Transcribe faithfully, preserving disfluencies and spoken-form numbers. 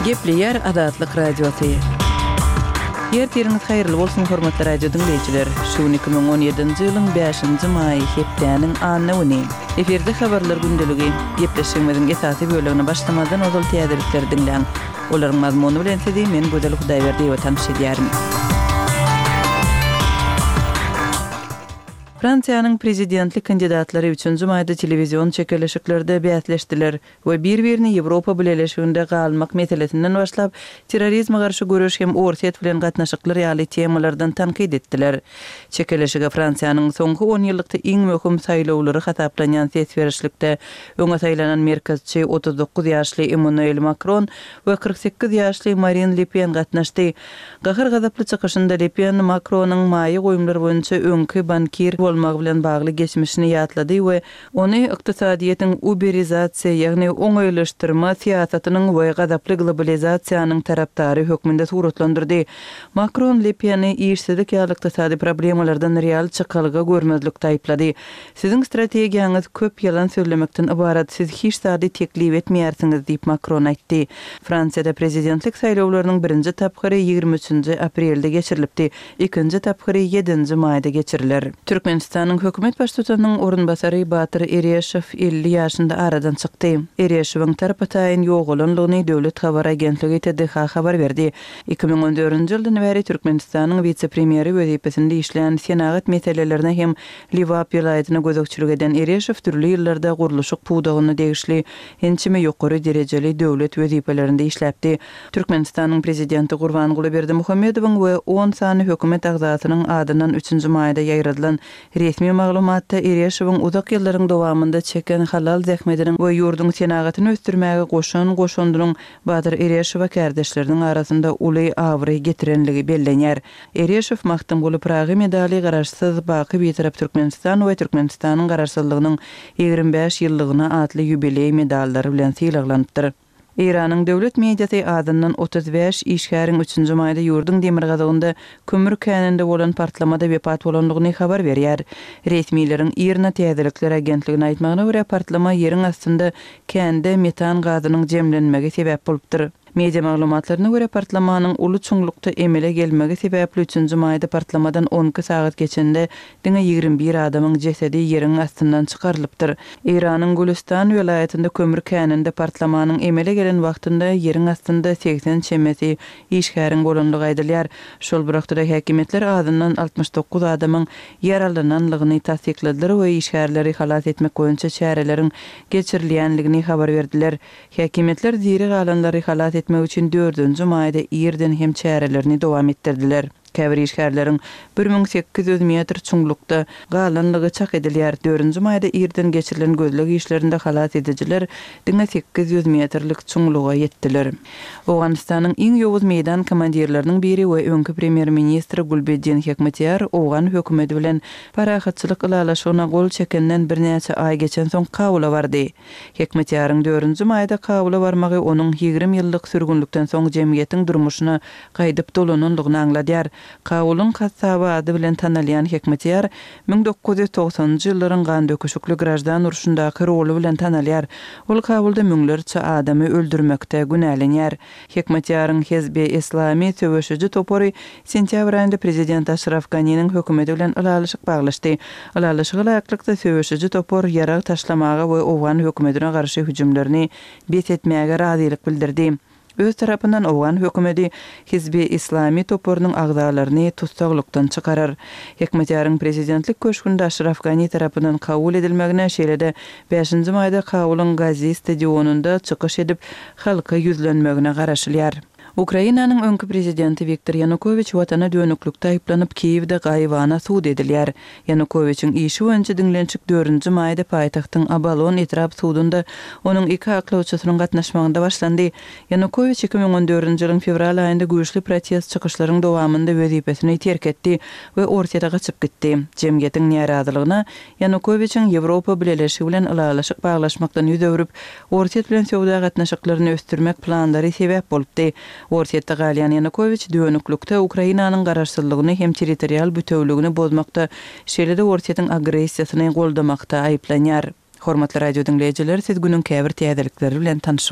Gepleyer Adatlyk radiosu. Yer tiriniz hayırlı bolsun hormatly radio dinleyijiler. Şu iki bin on ýedinji ýylyň beşinji maý hepdeniň anyny. Eferde habarlar gündəligi. Gepleşmegimiň esasy bölümini başlamadan ozal täzelikleri dinleň. Olaryň mazmuny bilen sizi men Gözel Hudaýberdi we tanış edýärim. Fransiýanyň prezidentlik kandidatlary üçinji maýda televizion çekilişiklerde bäsleşdiler we bir-birini Ýewropa bileşiginde galmak meselesinden başlap terrorizme garşy görüş hem ortat bilen gatnaşyklar ýaly temalardan tankyd etdiler. Çekilişige Fransiýanyň soňky on ýyllykda iň möhüm saýlawlary hataplanýan ses berişlikde öňe saýlanan merkezçi otuz dokuz ýaşly Emmanuel Macron we kırk sekiz ýaşly Marine Le Pen gatnaşdy. Gahyr gazaply çykyşynda Le Pen Macronyň maýy goýumlary boýunça öňkü bankir bolmagy bilen bagly geçmişini ýatlady we ony ykdysadyýetin uberizasiýa ýagny oňaýlaşdyrma siýasatynyň we gazaply globalizasiýanyň tarapdary hökmünde suratlandyrdy. Macron Le Pen'i işsizlik ýaly ykdysady problemalardan real çykalyga görmezlik taýplady. Siziň strategiýaňyz köp ýalan söylemekden ibarat, siz hiç sady teklip etmeýärsiňiz diýip Macron aýtdy. Fransiýada prezidentlik saýlawlarynyň birinji tapgyry ýygrimi üçinji aprelde geçirilipdi, ikinji tapgyry ýedinji maýda geçiriler. Türkmenistanyň hökümet başçysynyň orunbasary Batyr Ereşew elli ýaşynda aradan çykdy. Ereşewiň tarapataýyn ýoğulanlygyny Döwlet Habar Agentligi T D H habar berdi. iki bin on dördünji ýyldan beri Türkmenistanyň vice-premieri wezipesinde işleýän senagat meselelerine hem Liwap ýylaýatyna gözükçülük eden Ereşew türli ýyllarda guruluşyk puwdagyny degişli hençime ýokary derejeli döwlet wezipelerinde işläpdi. Türkmenistanyň prezidenti Gurbanguly Berdimuhammedowyň we on sany hökümet agzatynyň adynan üçinji maýda ýaýradylan resmi maglumatda Ereşewiň uzak ýyllaryň dowamında çeken halal zähmetiniň we ýurduň senagatyny östürmäge goşan goşandyryň Batyr Ereşew kardeşleriniň arasynda uly awry getirenligi bellenýär. Ereşew mahtum bolup Praga medali garaşsyz baky betarap Türkmenistan we Türkmenistanyň garaşsyzlygynyň ýigrimmi beş ýyllygyna atly ýubiley medallary bilen syýlaglandyr. Iranyň döwlet mediasy adından otuz beş işgäriň üçinji maýda ýurdun demir gazagynda kömür käninde bolan partlamada wepat bolanlygyny habar berýär. Resmiýetiň Irna täzelikler agentligine aýtmagyna görä partlama ýeriň astynda kände metan gazynyň jemlenmegi sebäp bolupdyr. Media maglumatlaryna görä partlamanyň uly çuňlukda emele gelmegi sebäpli üçinji maýda partlamadan on iki saat geçende diňe ýigrimmi bir adamyň jesedi ýeriň astyndan çykarylypdyr. Iranyň Gülistan welaýatynda kömür käninde partlamanyň emele gelen wagtynda ýeriň astynda seksen çemesi işgäriň bolanlygy aýdylýar. Şol bir wagtda häkimetler adından altmış dokuz adamyň ýaralananlygyny tasdikladylar we işgärleri halat etmek boýunça çäreleriň geçirilýänligini habar berdiler. Häkimetler diri galanlary halat etmek üçin dördünji maýda ýerden hem çärelerini dowam etdirdiler. Käbir işgärleriň bir ming sekiz ýüz metr çuňlukda galanlygy çak edilýär. dördünji maýda ýerden geçirilen gözlegi işlerinde halat edijiler diňe sekiz ýüz metrlik çuňluga ýetdiler. Owganystanyň iň ýowuz meýdan komandirleriniň biri we öňkü premier ministri Gulbeddin Hekmatyar owgan hökümeti bilen parahatçylyk ilalaşygyna gol çekenden birnäçe aý geçen soň kabula bardy. Hekmatyaryň dördünji maýda kabula barmagy onuň ýigrimmi ýyllyk sürgünlükden soň jemgyýetiň durmuşyna gaýdyp dolananlygyny angladýar. Kawulun kasaba ady bilen tanalýan Hekmatyar ming dokuz ýüz togsanjy ýyllaryň gan döküşükli grajdan uruşyndaky roly bilen tanalýar. Ol Kawulda müňlerçe adamy öldürmekde günälenýär. Hekmatyaryň Hezbi Islami töweşiji topory sentýabr aýynda prezident Ashraf Ghani'niň hökümeti bilen ulalyşyk baglaşdy. Ulalyşyk ýaklykda töweşiji topor ýarag taşlamaga we owgan hökümetine garşy hüjümlerini betetmäge razylyk bildirdi. Öz tarapyndan owgan hökümeti Hizbi Islami toporunyň agzalaryny tutsaglykdan çykarar. Hekmatyaryň prezidentlik köşkünde Ashraf Ghani tarapyndan kabul edilmegine şeýlede beşinji maýda Kawulun Gazi stadionunda çykyş edip halka ýüzlenmegine garaşylýar. Ukrainanyň öňkü prezidenti Viktor Yanukovych watana dönüklükde aýplanyp Kiýewde gaýwana suud edilýär. Yanukovyçyň işi boýunça diňlençik dördünji maýda paýtagtyň Abalon etrap suudunda onuň iki aklawçysynyň gatnaşmagynda başlandy. Yanukovych iki bin on dördünji ýylyň fevral aýynda güýçli protest çykyşlarynyň dowamynda wezipesini terk etdi we ortada gaçyp gitdi. Jemgyýetiň närazylygyna Yanukovyçyň Ýewropa bileşigi bilen ulalaşyk baglaşmakdan ýüz öwrüp ortada bilen sowda gatnaşyklaryny östürmek planlary sebäp bolupdy. Orsetda galyan Yanukovych dönüklükde Ukrainanyň garaşsyzlygyny hem territorial bütewligini bozmakda, şeýle-de Orsetdyň agressiýasyny goldamakda aýplanýar. Hormatly radio dinleýijiler, siz günüň käbir täzelikleri bilen tanış